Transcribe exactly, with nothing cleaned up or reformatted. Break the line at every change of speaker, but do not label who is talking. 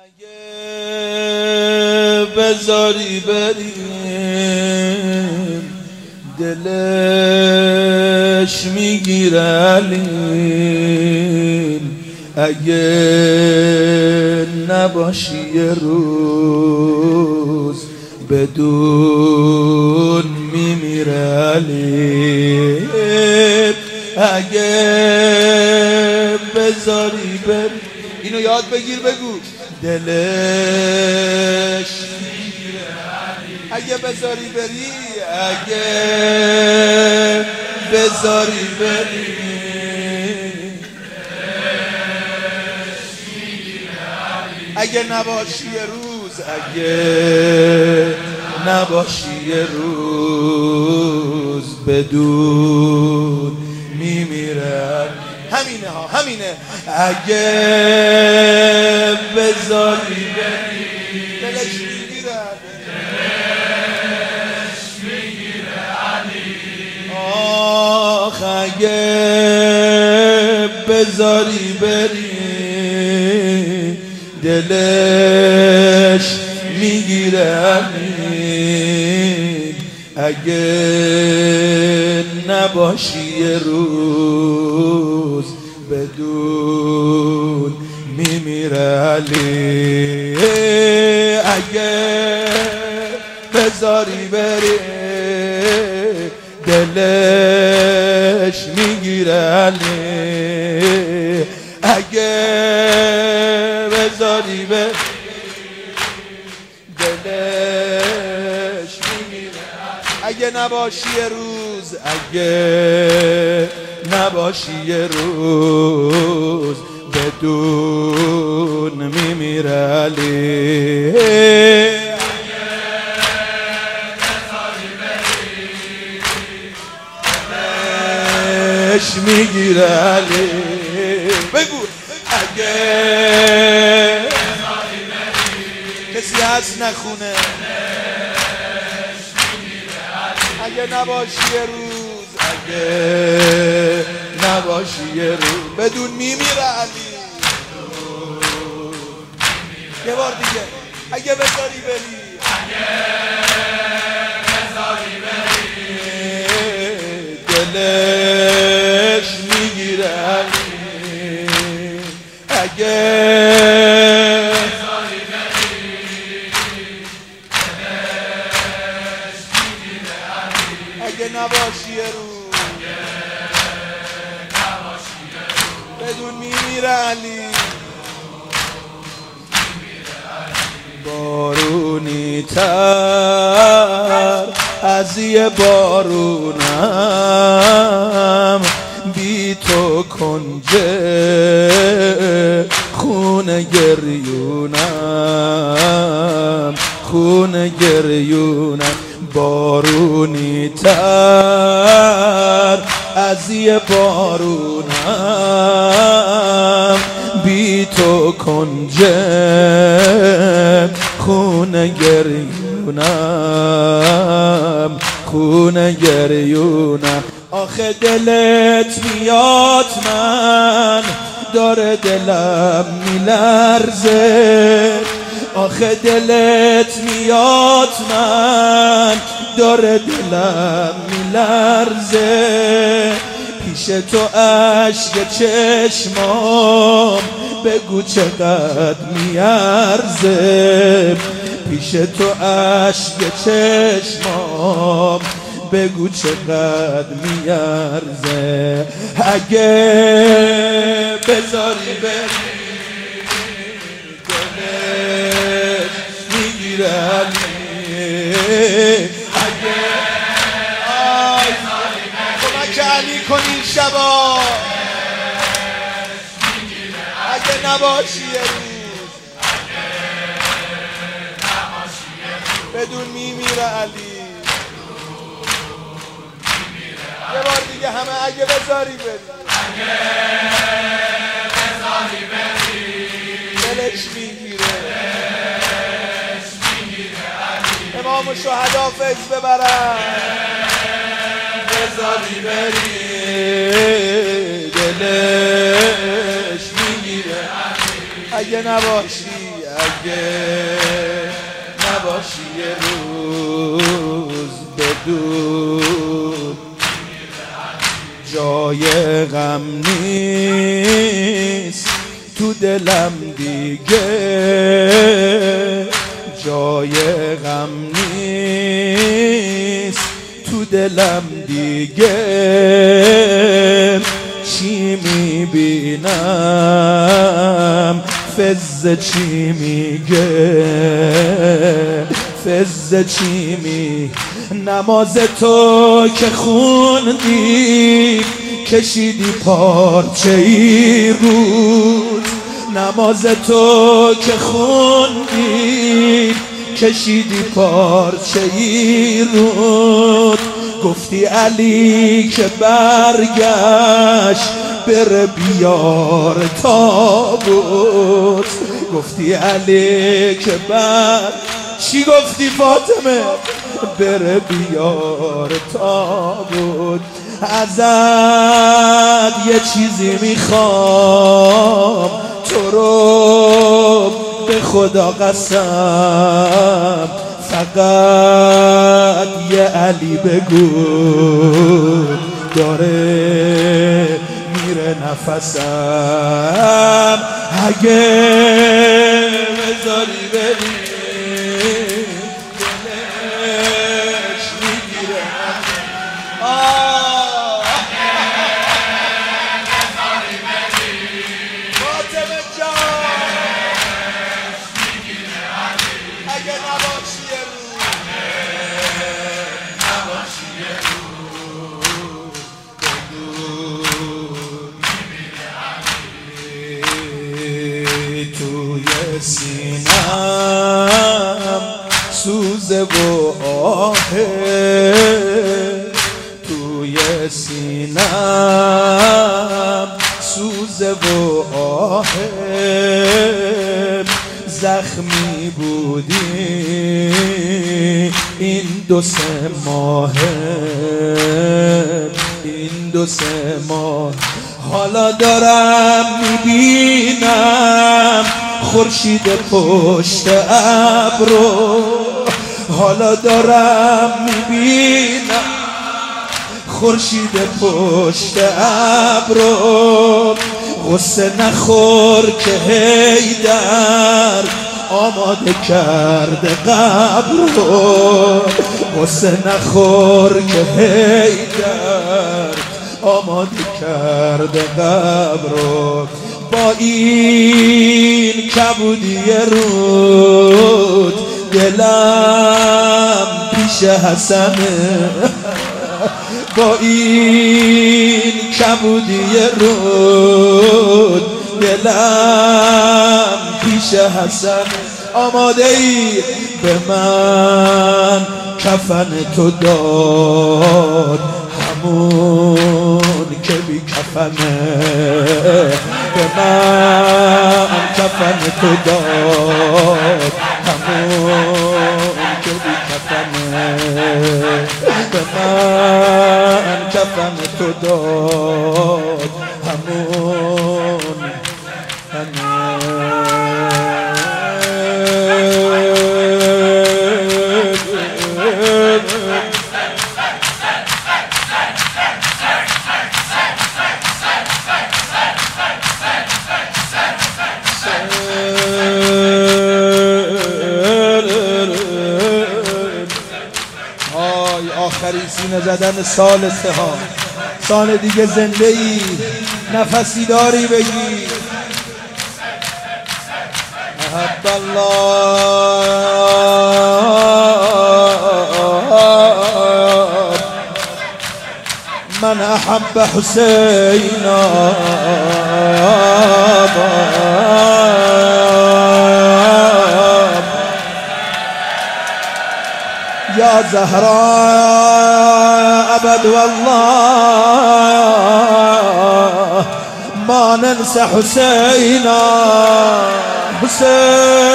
اگه بذاری بریم دلش میگیره علیم، اگه نباشی یه روز بدون میمیره علیم، اگه بذاری بریم. اینو یاد بگیر بگو دلش اگه بذاری بری، اگه بذاری بری اگه نباشی یه روز، اگه نباشی یه روز بدون میمیره. همینه ها همینه. اگه بذاری بری دلش میگیره،
دلش میگیره علی.
آخ اگه بذاری بری دلش میگیره علی، اگه نباشی یه روز بدون میمیره علی، اگه بذاری بری دلش میگیره علی، اگه بذاری بری دلش میگیره علی، اگه نباشی یه روز، اگه نباشی یه روز بدون میمیره علی،
اگه بذاری بری
دلش میگیره علی. بگو اگه
بذاری بری
کسی هست نخونه، اگه نباشی یه روز، اگه نباشی یه روز بدون میمیره علی. یه بار دیگه اگه بذاری بری،
اگه بذاری بری
دلش میگیره علی، اگه
بذاری بری دلش میگیره علی،
اگه نباشی یه روز
نباشی یه روز
بدون میمیره علی. بارونی تر از یه بارونم بی تو کنجه خونه گریونم، خونه گریونم. بارونی تر از یه بارونم بی تو کنجه خونه گریونم، خونه گریونم. آخه دلت میاد من داره دلم میلرزه، آخه دلت میاد من داره دلم میلرزه، پیش تو اشک چشمام بگو چقدر میارزه، پیش تو اشک چشمام بگو چقدر میارزه، اگه بذاری بری دلش میگیره علی، اگه آی کمک علی کنی شبا، اگه نباشی یه روز بدون میمیره علی. یه بار دیگه همه اگه بذاری بری،
اگه بذاری بری
دلش میگیره.
دلش میگیره علی،
امام شهدا فیض ببرن. بذاری بری دلش میگیره اگه نباشی، اگه نباشی یه روز بدون جای غم نیست تو دلم دیگه، جای غم نیست تو دلم دیگه. چی میبینم فز چی میگه، فز چی می نماز تو که خوندی کشیدی پارچه ای رود، نماز تو که خوندی کشیدی پارچه ای رود. گفتی علی که برگشت بره بیار تابوت، گفتی علی که بر چی گفتی فاطمه؟ بره بیار تابوت. ازت یه چیزی میخوام تو رو به خدا قسم، فقط یه علی بگو داره میره نفسم، اگه بذاری بری دلش میگیره. فاطمه جان اگه نباشی یه روز، نباشی یه روز بدون توی سینم سوزه و آهه، توی سینم سوزه و آهه. زخمی بودی این دو سه ماهه، این دو سه ماه. حالا دارم میبینم خورشید پشت ابرو، حالا دارم میبینم خورشید پشت ابرو. غصه نخور که حیدر آماده کرده قبر رو، غصه نخور که حیدر آماده کرده قبر رو. با این کبودی رود دلم پیش حسنه، با این کبودی رود دلم پیش حسن. آماده ای به من کفن تو داد همون که بی کفنه، به من کفن تو داد همون که بی کفنه، به من کفن تو داد همون آخری سینه زدن سال سهام. سال دیگه زنده ای نفسی داری بگی احب الله من احب حسینا يا زهراء أبد والله ما ننسى حسينا حسين